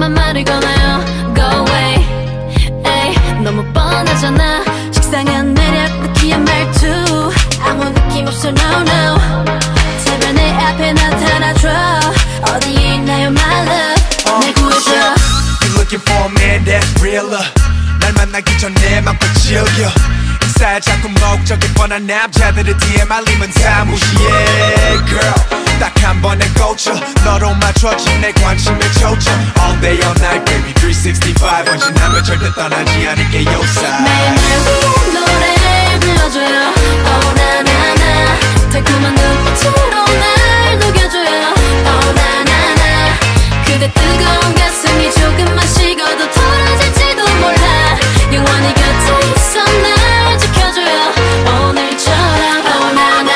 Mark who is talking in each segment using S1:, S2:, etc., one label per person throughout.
S1: 뻔한 말을 거나요? Go away 에이, 너무 뻔하잖아. 식상한 매력 느끼한 말투 아무 느낌 없어 no no. 제발 내 앞에 나타나줘. 어디에 있나요 my love. 날 구해줘.
S2: You're looking for a man that's realer. 날 만나기 전에 맘껏 즐겨. 인사에 자꾸 목적이 뻔한 남자들의 DM 알림은 다 무시해 girl. 딱 한 번에 꽂혀 너로 맞춰진 내 관심을 초점. All day all night baby 365 언제나면 절대 떠나지 않을게 요사.
S1: 매일 날 위해 노래를 불러줘요. Oh na na na. 달콤한 눈빛으로 날 녹여줘요. Oh na na na. 그대 뜨거운 가슴이 조금만 식어도 덜어질지도 몰라. 영원히 곁에 있어 날 지켜줘요. 오늘처럼 oh na na.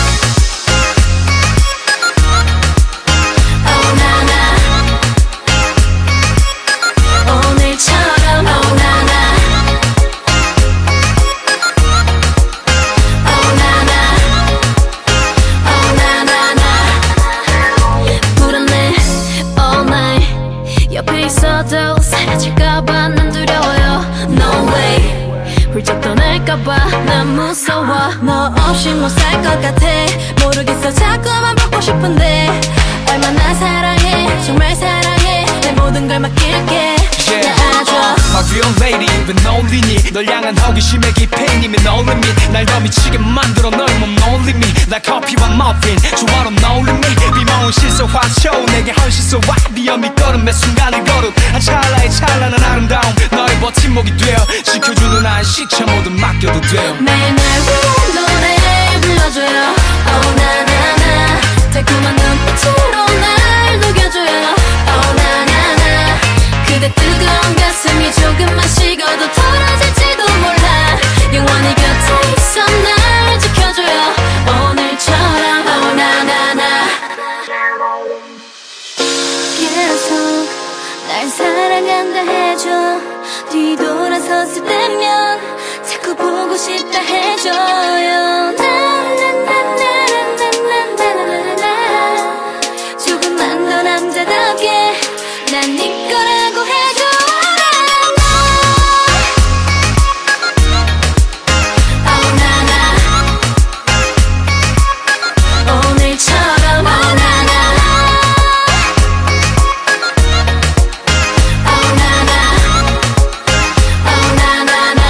S1: Oh na na. 오늘처럼 oh na na. Oh na na. Oh na na na. 불안해 all night. 옆에 있어도 사라질까봐 난 두려워요. No way. 훌쩍 떠날까봐 난 무서워. 너 없이 못 살 것 같아. 모르겠어 자꾸만 보고 싶은데. 얼마나 사랑해 정말 사랑해. 내 모든 걸 맡길게. 날 안아줘.
S3: My real lady 왜 놀리니. 널 향한 호기심의 깊이님이 no limit. 날 더 미치게 만들어 널 몸 놀림이. 날 커피와 머핀 조화로 놀림이. 비모은 시소 화초 내게 헌시소와 위험이 걸음 매 순간을 거룩 한 찰나의 찬란한 아름다움 너의 버팀목이 되어 지켜주는 안식처 모두 맡겨도 돼요.
S1: 매일 날 위해 노래를 불러줘요. Oh na na na. 달콤한 눈빛으로 날 녹여줘요. Oh na na na. 그대 뜨거운 가슴이 조금만 식어도 덜어질지도 몰라. 영원히 곁에 있어 날 지켜줘요. 오늘처럼 oh na na na. 계속 날 사랑한다 해줘. 뒤돌아섰을 때면 자꾸 보고 싶다 해줘요. 나나나나나나나나나나. 조금만 더 남자답게 난 네 거라고 해줘. Oh na na. 오늘처럼 oh na na. Oh na na. Oh na na na.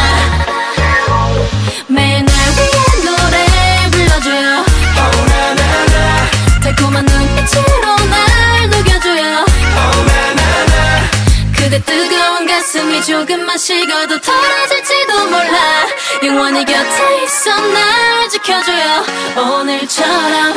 S1: 매일 날 위해 노래를 불러줘요.
S2: Oh na na na.
S1: 달콤한 눈빛으로 날 녹여줘요.
S2: Oh na na na.
S1: 그대 뜨거운 가슴이 조금만 식어도 덜어질지도 몰라. 영원히 곁에 있어 날 지켜줘요. 오늘처럼